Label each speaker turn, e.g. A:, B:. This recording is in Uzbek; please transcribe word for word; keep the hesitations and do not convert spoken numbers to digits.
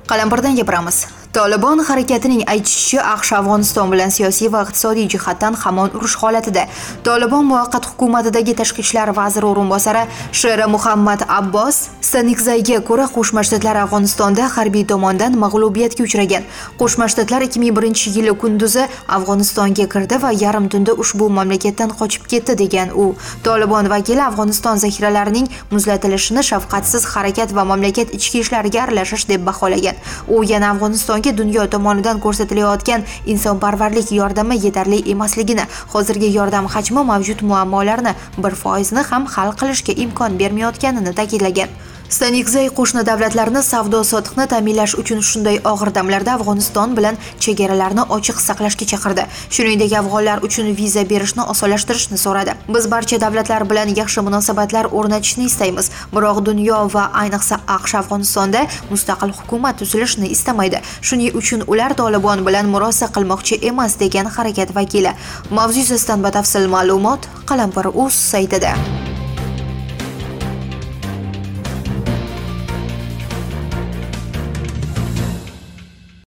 A: Qalampirdan gapiramiz. Tolibon harakatining aytishicha AQSh Afg'oniston bilan siyosiy va iqtisodiy jihatdan hamon urush holatida. Tolibon muvaqqat hukumatidagi tashqi ishlar vaziri o'rinbosari Sher Muhammad Abbos Stanixzayga ko'ra Qo'shma Shtatlar Afg'onistonda harbiy tomondan mag'lubiyatga uchragan. Qo'shma Shtatlar ikki ming birinchi yili kunduzi Afg'onistonga kirdi va yarim tunda ushbu mamlakatdan qochib ketdi degan u. Tolibon vakili Afg'oniston zaxiralarining muzlatilishini shafqatsiz harakat va mamlakat ichki ishlariga aralashish deb baholagan. U yana Afg'onistonga dunyo tomonidan ko'rsatilayotgan insonparvarlik yordami yetarli emasligini, hozirgi yordam hajmi mavjud muammolarni bir foiz ni ham hal qilishga imkon bermayotganini ta'kidlagan. Stanixzay qo'shni davlatlarni savdo-sotiqni ta'minlash uchun shunday og'ir damlarda Afg'oniston bilan chegaralarni ochiq saqlashga chaqirdi. Shuningdek, afg'onlar uchun viza berishni osonlashtirishni so'radi. Biz barcha davlatlar bilan yaxshi munosabatlar o'rnatishni istaymiz, biroq dunyo va ayniqsa AQSh Afg'onistonda mustaqil hukumat tuzilishini istamaydi. Shuning uchun ular Tolibon bilan murosa qilmoqchi emas degan harakat vakili. Mavzu yuzasidan batafsil ma'lumot Qalampir.uz saytida.